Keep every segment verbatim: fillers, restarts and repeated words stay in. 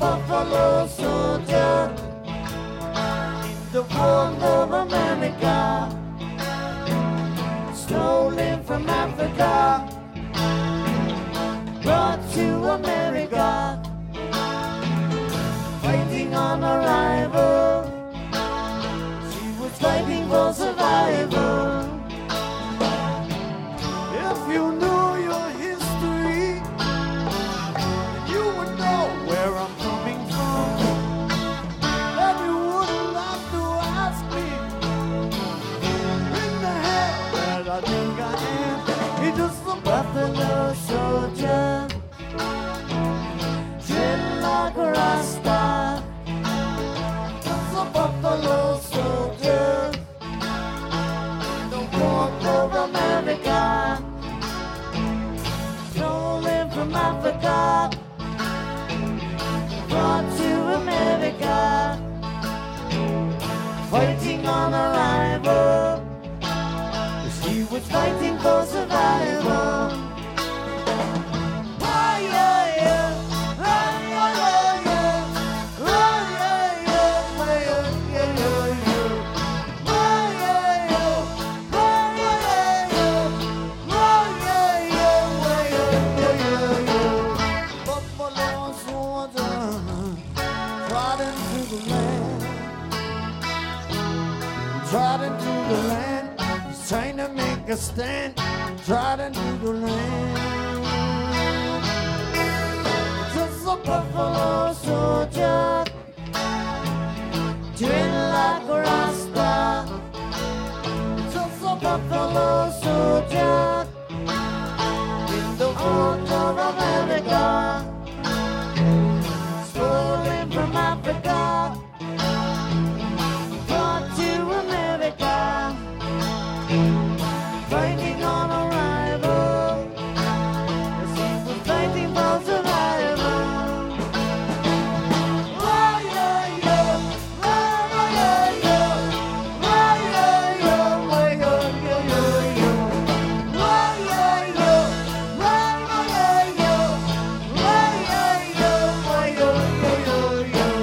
buffalo soldier in the world of America, stolen from Africa, brought to America, fighting on arrival. She was fighting for survival. If you knew your history, you would know where I'm coming from. But you wouldn't have to ask me. In the head that I think I am, he's just a buffalo soldier, dreaded like a Rasta. Just a buffalo soldier in the warmth of America, stolen from Africa, brought to America, fighting on arrival. She was fighting for survival. Ah, yeah, yeah. Ah, yeah, yeah, yeah. Ah, yeah, yeah. Ah, yeah, yeah, yeah, yeah. Ah, yeah, yeah. Ah, yeah, yeah. Ah, yeah, yeah. Ah, yeah, yeah, yeah. Buffalo soldier, trot into the land, trot into the land, he's trying to make a stand, trot into the land. Just a buffalo soldier, dreaded like a Rasta. Just a buffalo soldier in the world of America, stolen from Africa, brought to America, fighting on arrival. She was fighting for survival. Oh, yeah, yeah. Oh, yeah, yeah. Oh, yeah, yeah. Oh, yeah, yeah, yeah, yeah. Oh, yeah, yeah. Oh, yeah, yeah. Oh, yeah, yeah. Oh, yeah, yeah, yeah,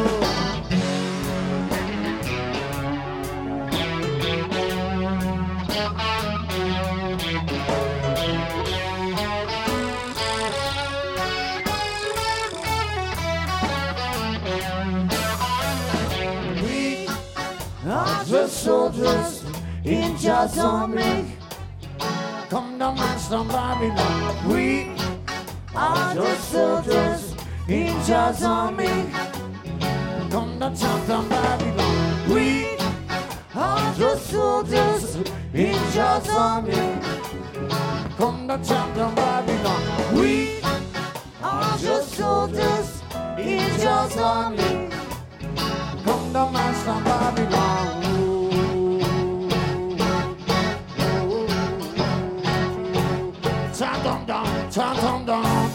We are just soldiers in God's army, come to master Babylon. We are just soldiers in God's army, come to chapter Babylon. We are just soldiers in God's army, come to chapter Babylon. We are just soldiers in God's army, come to master Babylon. Chant them down, chant them down.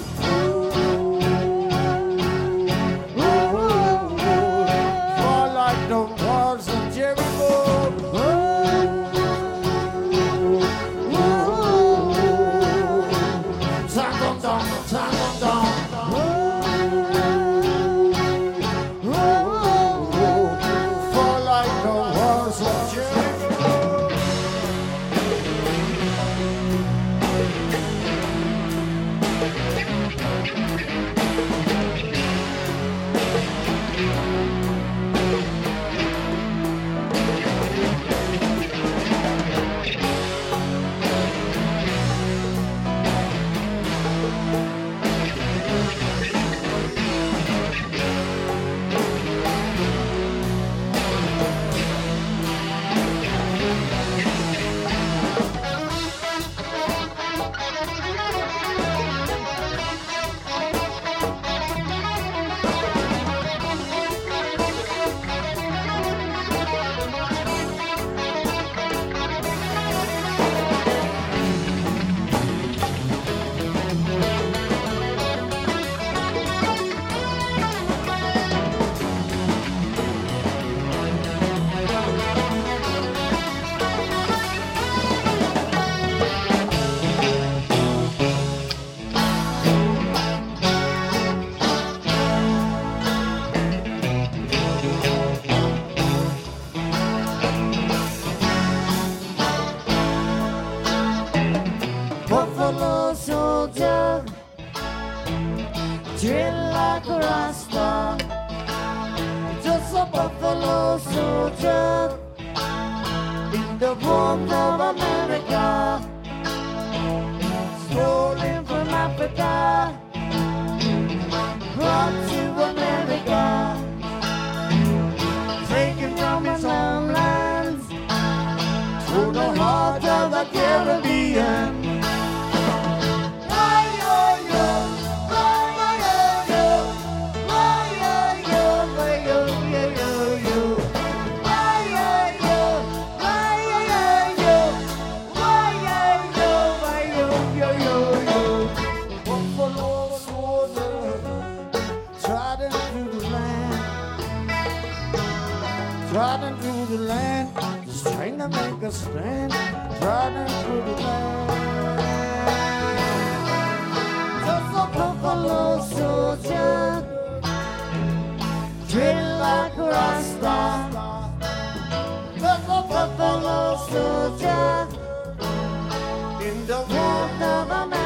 Fall like the walls of Jericho. Chant them down, chant them down. Fall like the walls of Jericho. treat like a Rasta, just a buffalo soldier in the warmth of America, stolen from Africa, brought to America, taken from his homeland to the heart of the Caribbean. Trotting through the land, just trying to make a stand. Trotting through the land, just a buffalo soldier, treated like a Rasta. Just a buffalo soldier in the warmth of America.